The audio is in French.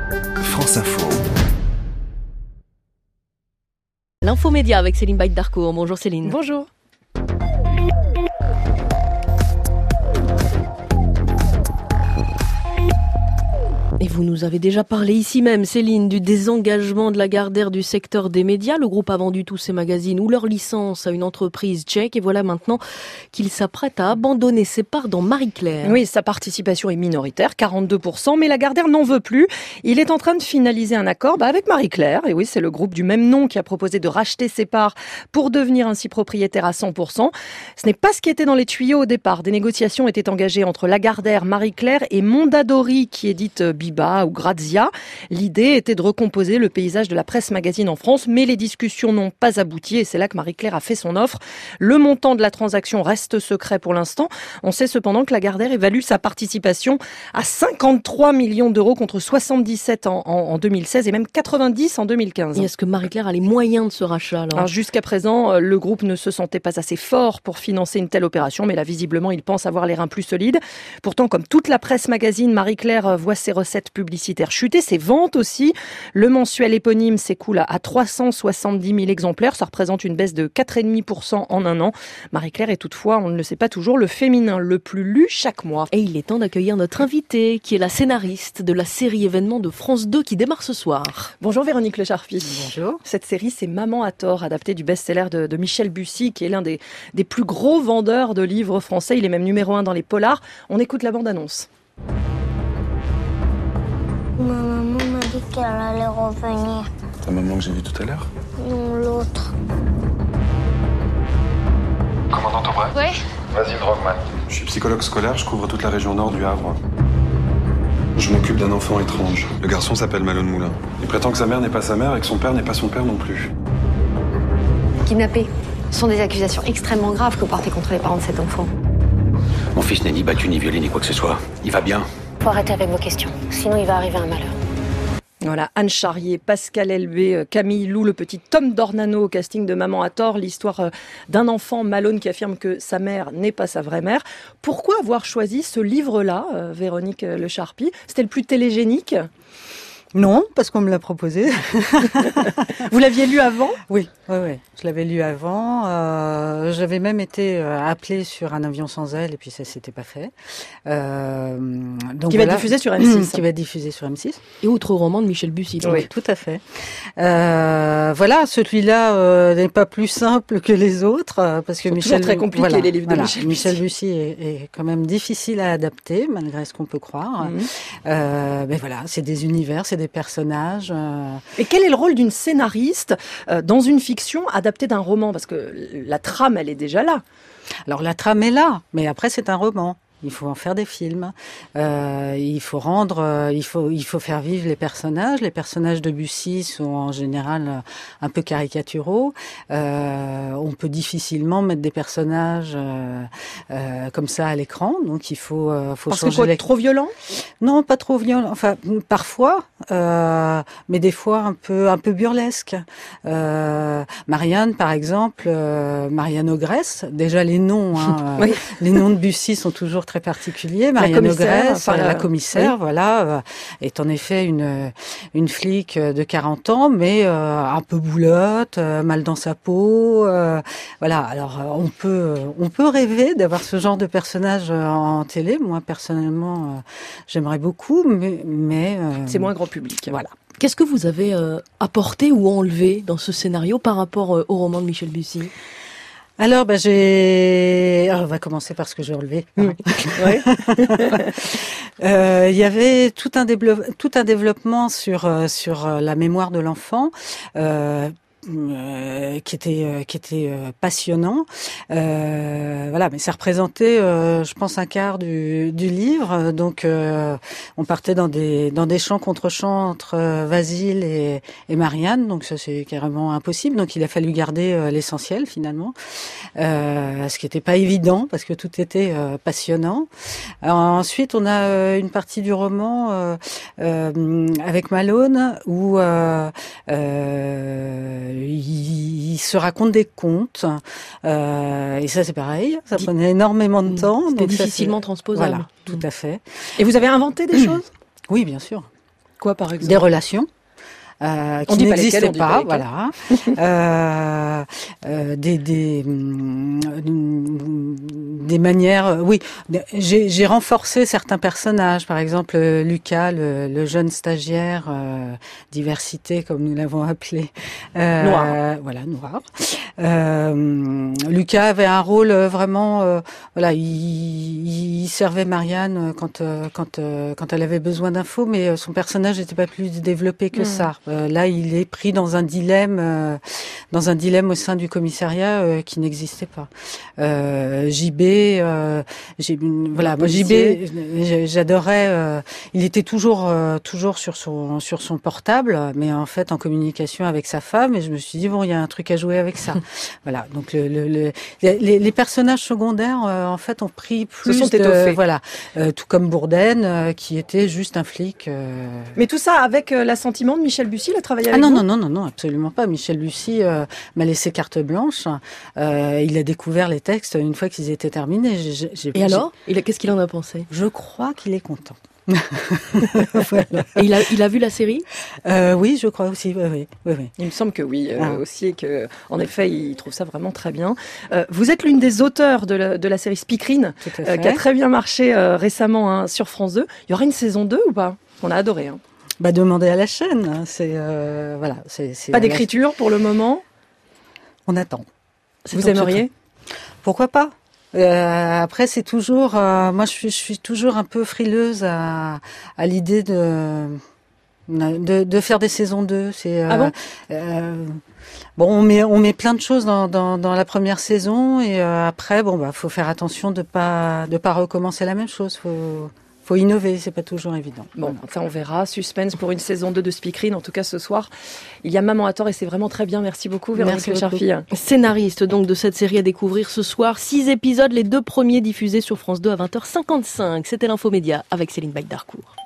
France Info. L'infomédia avec Céline Baït-Darcourt. Bonjour Céline. Bonjour. Et vous nous avez déjà parlé ici même, Céline, du désengagement de Lagardère du secteur des médias. Le groupe a vendu tous ses magazines ou leurs licences à une entreprise tchèque. Et voilà maintenant qu'il s'apprête à abandonner ses parts dans Marie-Claire. Oui, sa participation est minoritaire, 42%, mais Lagardère n'en veut plus. Il est en train de finaliser un accord avec Marie-Claire. Et oui, c'est le groupe du même nom qui a proposé de racheter ses parts pour devenir ainsi propriétaire à 100%. Ce n'est pas ce qui était dans les tuyaux au départ. Des négociations étaient engagées entre Lagardère, Marie-Claire et Mondadori, qui édite Biba ou Grazia. L'idée était de recomposer le paysage de la presse magazine en France, mais les discussions n'ont pas abouti et c'est là que Marie-Claire a fait son offre. Le montant de la transaction reste secret pour l'instant. On sait cependant que Lagardère évalue sa participation à 53 millions d'euros contre 77 en 2016 et même 90 en 2015. Et est-ce que Marie-Claire a les moyens de ce rachat alors ? Alors, jusqu'à présent, le groupe ne se sentait pas assez fort pour financer une telle opération, mais là, visiblement, il pense avoir les reins plus solides. Pourtant, comme toute la presse magazine, Marie-Claire voit ses recettes publicitaires chuter, ses ventes aussi. Le mensuel éponyme s'écoule à 370 000 exemplaires. Ça représente une baisse de 4,5% en un an. Marie-Claire est toutefois, on ne le sait pas toujours, le féminin le plus lu chaque mois. Et il est temps d'accueillir notre invitée, qui est la scénariste de la série événement de France 2 qui démarre ce soir. Bonjour Véronique Lecharpy. Bonjour. Cette série, c'est Maman à tort, adaptée du best-seller de Michel Bussy, qui est l'un des plus gros vendeurs de livres français. Il est même numéro 1 dans les polars. On écoute la bande-annonce. Ma maman m'a dit qu'elle allait revenir. Ta maman que j'ai vue tout à l'heure? Non, l'autre. Commandant Aubray? Ouais. Vas-y, Drogman. Je suis psychologue scolaire, je couvre toute la région nord du Havre. Je m'occupe d'un enfant étrange. Le garçon s'appelle Malone Moulin. Il prétend que sa mère n'est pas sa mère et que son père n'est pas son père non plus. Kidnappé. Ce sont des accusations extrêmement graves que vous portez contre les parents de cet enfant. Mon fils n'est ni battu, ni violé, ni quoi que ce soit. Il va bien. Faut arrêter avec vos questions, sinon il va arriver un malheur. Voilà, Anne Charrier, Pascal Elbé, Camille Lou, le petit Tom Dornano au casting de Maman à tort, l'histoire d'un enfant Malone qui affirme que sa mère n'est pas sa vraie mère. Pourquoi avoir choisi ce livre-là, Véronique Lecharpy ? C'était le plus télégénique ? Non, parce qu'on me l'a proposé. Vous l'aviez lu avant ? Oui, je l'avais lu avant. J'avais même été appelée sur Un avion sans aile et puis ça s'était pas fait. Donc qui va être diffusé sur M6. Qui va être diffusé sur M6. Et autre roman de Michel Bussy. Oui, tout à fait. Voilà, celui-là n'est pas plus simple que les autres parce que Michel très compliqué les livres de Michel Bussy. Michel Bussy est quand même difficile à adapter malgré ce qu'on peut croire. Mais voilà, c'est des univers, c'est des personnages. Et quel est le rôle d'une scénariste dans une fiction adaptée d'un roman ? Parce que la trame, elle est déjà là. Alors la trame est là, mais après c'est un roman. Il faut en faire des films. Il faut faire vivre les personnages. Les personnages de Bussy sont en général un peu caricaturaux. On peut difficilement mettre des personnages comme ça à l'écran. Donc il faut parce changer. Que trop violent ? Non, pas trop violent. Enfin, parfois, mais des fois un peu burlesque. Marianne, par exemple, Marianne Ogresse. Déjà les noms, oui. Les noms de Bussy sont toujours très particulier. Marianne Ogresse, la commissaire, oui. Voilà, est en effet une flic de 40 ans, mais un peu boulotte, mal dans sa peau. Voilà. Alors on peut rêver d'avoir ce genre de personnage en télé. Moi personnellement, j'aimerais beaucoup, mais c'est moins grand public. Voilà. Qu'est-ce que vous avez apporté ou enlevé dans ce scénario par rapport au roman de Michel Bussy ? Alors, on va commencer par ce que j'ai relevé. Ouais. Il y avait tout un développement sur la mémoire de l'enfant. Qui était passionnant. Voilà, mais ça représentait, je pense, un quart du livre. Donc, on partait dans des chants contre chants entre Vasile et Marianne. Donc ça, c'est carrément impossible. Donc, il a fallu garder l'essentiel finalement, ce qui n'était pas évident parce que tout était passionnant. Alors, ensuite, on a une partie du roman avec Malone où il se raconte des contes et ça c'est pareil, ça prenait énormément de temps. C'était difficilement transposable. Voilà, tout à fait. Et vous avez inventé des choses ? Oui, bien sûr. Quoi, par exemple? Des relations. Qui n'existaient pas, voilà. Des manières, oui. J'ai renforcé certains personnages, par exemple Lucas, le jeune stagiaire, diversité comme nous l'avons appelé, noir. Voilà, noir. Lucas avait un rôle vraiment, voilà, il servait Marianne quand elle avait besoin d'infos, mais son personnage n'était pas plus développé que ça. Là, il est pris dans un dilemme au sein du commissariat qui n'existait pas. JB, voilà, moi JB, j'adorais. Il était toujours sur son portable, mais en fait en communication avec sa femme. Et je me suis dit bon, il y a un truc à jouer avec ça. Voilà. Donc les personnages secondaires en fait ont pris plus. Se sont étoffés. Voilà. Tout comme Bourdaine, qui était juste un flic. Mais tout ça avec l'assentiment de Michel Bussy, il a travaillé avec vous ? Non, Absolument pas. Michel Bussy m'a laissé carte blanche. Il a découvert les textes une fois qu'ils étaient terminés. Et alors, qu'est-ce qu'il en a pensé ? Je crois qu'il est content. Voilà. Et il a vu la série ? Oui, je crois aussi. Oui. Il me semble que oui, aussi, et que, en effet, il trouve ça vraiment très bien. Vous êtes l'une des auteurs de la série Speakerine, qui a très bien marché récemment sur France 2. Il y aura une saison 2 ou pas ? On a adoré. Demandez à la chaîne. C'est voilà. C'est pas d'écriture pour le moment. On attend. Vous aimeriez ? Pourquoi pas ? Après, c'est toujours. Moi, je suis toujours un peu frileuse à l'idée de faire des saisons 2. C'est bon, on met plein de choses dans la première saison et après, faut faire attention de pas recommencer la même chose. Faut innover, c'est pas toujours évident. Bon, ça on verra. Suspense pour une saison 2 de Speakerine. En tout cas, ce soir, il y a Maman à tort et c'est vraiment très bien. Merci beaucoup, Véronique Lecharfie. Scénariste donc de cette série à découvrir ce soir. 6 épisodes, les 2 premiers diffusés sur France 2 à 20h55. C'était l'Infomédia avec Céline Baïdarcourt.